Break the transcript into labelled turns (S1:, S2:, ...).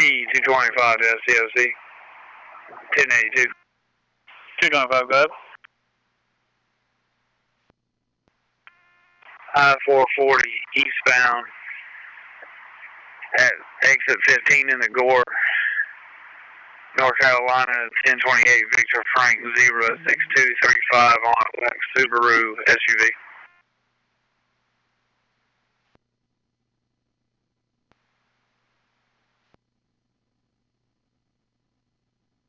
S1: 225 to SCOC. 1082.
S2: 225, go ahead.
S1: I-440 eastbound at exit 15 in the Gore, North Carolina, 1028 Victor Frank 06235 on a black Subaru SUV.